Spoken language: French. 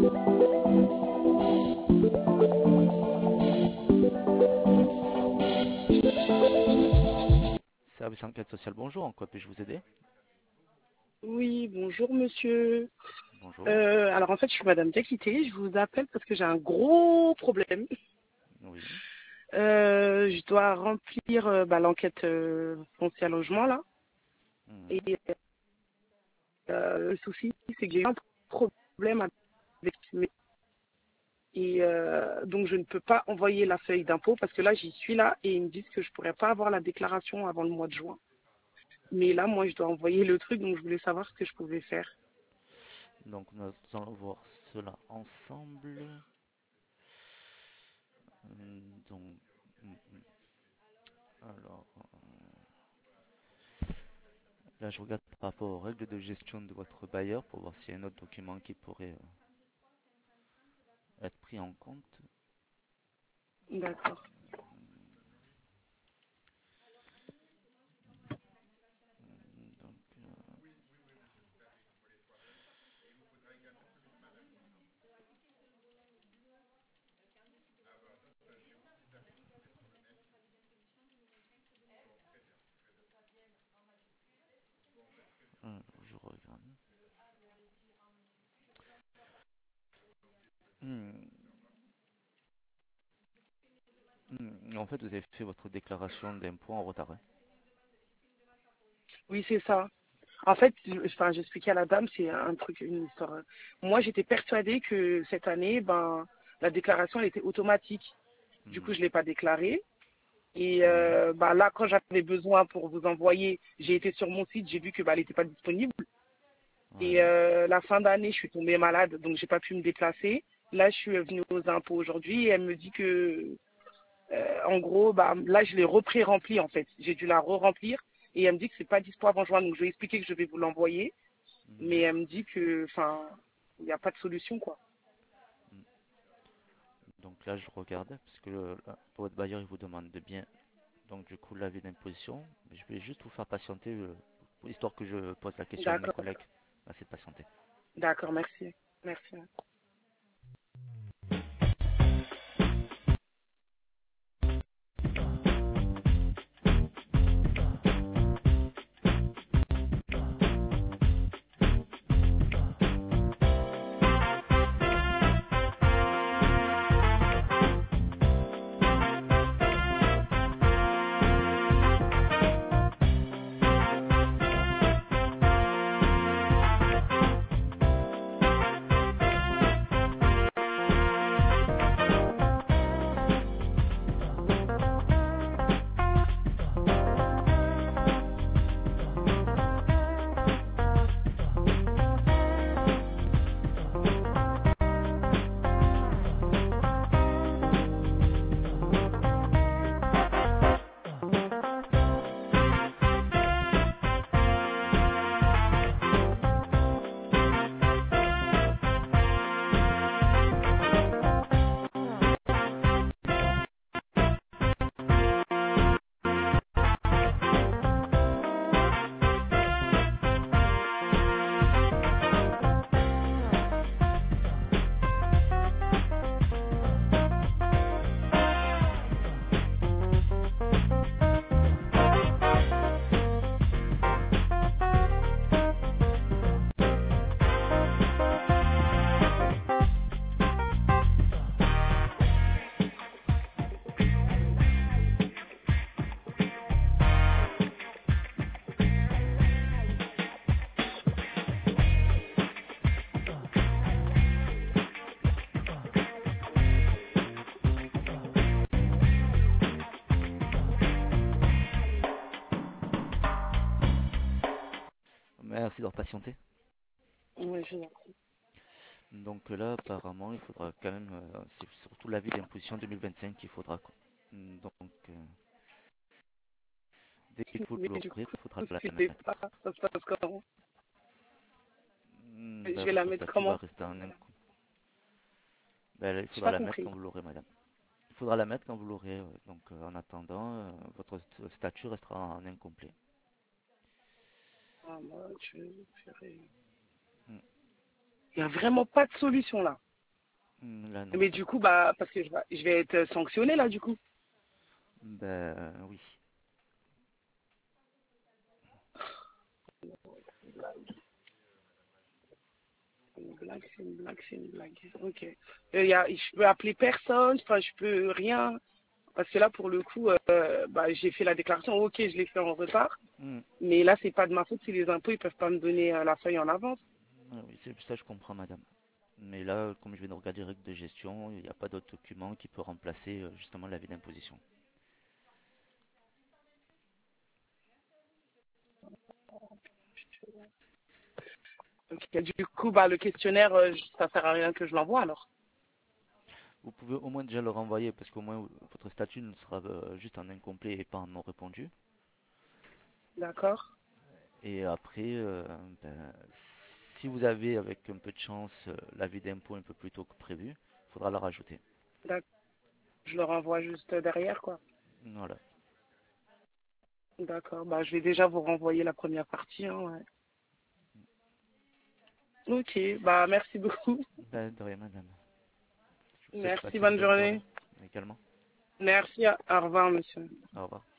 Service enquête sociale, bonjour, en quoi puis-je vous aider? Oui, bonjour monsieur. Bonjour. Alors en fait, je suis Madame Diakité. Je vous appelle parce que j'ai un gros problème. Oui. Je dois remplir l'enquête foncière logement là. Mhm. Et le souci, c'est que j'ai eu un problème avec mes... Et donc je ne peux pas envoyer la feuille d'impôt parce que là, j'y suis là et ils me disent que je pourrais pas avoir la déclaration avant le mois de juin. Mais là, moi, je dois envoyer le truc, donc je voulais savoir ce que je pouvais faire. Donc nous allons voir cela ensemble. Donc, alors, là je regarde par rapport aux règles de gestion de votre bailleur pour voir s'il y a un autre document qui pourrait être pris en compte. D'accord. Donc, je regarde. Hmm. En fait, vous avez fait votre déclaration d'impôt en retard, hein. Oui, c'est ça. En fait, enfin, j'expliquais à la dame, c'est un truc, une histoire. Moi, j'étais persuadée que cette année, ben, la déclaration, elle était automatique. Du coup, Hmm. je l'ai pas déclarée. Et Oui. là, quand j'avais besoin pour vous envoyer, j'ai été sur mon site, j'ai vu que elle n'était pas disponible. Et Oui. la fin d'année, je suis tombée malade, donc j'ai pas pu me déplacer. Là, je suis venue aux impôts aujourd'hui et elle me dit que, en gros, là, je l'ai repris-rempli en fait. J'ai dû la re-remplir et elle me dit que c'est pas dispo avant juin, donc je vais expliquer que je vais vous l'envoyer. Mais Mhm. elle me dit que, enfin, il n'y a pas de solution, quoi. Hmm. Donc là, je regarde, parce que pour votre bailleur, il vous demande de bien, donc du coup, l'avis d'imposition. Je vais juste vous faire patienter, histoire que je pose la question à mes D'accord, collègues. Merci de patienter. d'accord, merci. Merci. Merci d'avoir patienté. Oui, je vous en prie. Donc là, apparemment, il faudra quand même, c'est surtout l'avis d'imposition 2025 qu'il faudra, quoi. Donc, dès que vous Mais du l'aurez, coup, il faudra la c'était mettre. pas, ça se passe comment? Je Ben, vais la votre mettre statut va comment? rester en incomplète. Ben, il J'ai faudra pas la mettre compris. quand vous l'aurez, madame. Il faudra la mettre quand vous l'aurez. Donc, en attendant, votre statut restera en incomplet. Ah, moi, je ferai... Hmm. Il n'y a vraiment pas de solution là. Là, non. Mais du coup, bah, parce que je vais être sanctionnée là, du coup. Ben oui. C'est une blague, c'est une blague, c'est une blague. Ok. Je peux appeler personne, enfin, je peux rien. Parce que là, pour le coup, bah, j'ai fait la déclaration. Ok, je l'ai fait en retard. Hmm. Mais là, c'est pas de ma faute si les impôts, ils peuvent pas me donner la feuille en avance. Ah oui, c'est ça, je comprends, madame. Mais là, comme je viens de regarder les règles de gestion, il n'y a pas d'autre document qui peut remplacer justement l'avis d'imposition. Ok. Du coup, bah, le questionnaire, ça sert à rien que je l'envoie alors. Vous pouvez au moins déjà le renvoyer parce qu'au moins votre statut ne sera juste en incomplet et pas en non répondu. D'accord? Et après, ben, si vous avez avec un peu de chance l'avis d'impôt un peu plus tôt que prévu, il faudra le rajouter. D'accord. Je le renvoie juste derrière, quoi. Voilà. D'accord. Bah, je vais déjà vous renvoyer la première partie, hein, ouais. Ok. Bah, merci beaucoup. Ben, de rien, madame. Je vous souhaite de Merci, passer une bonne bonne journée journée. également. Merci. Au revoir, monsieur. Au revoir.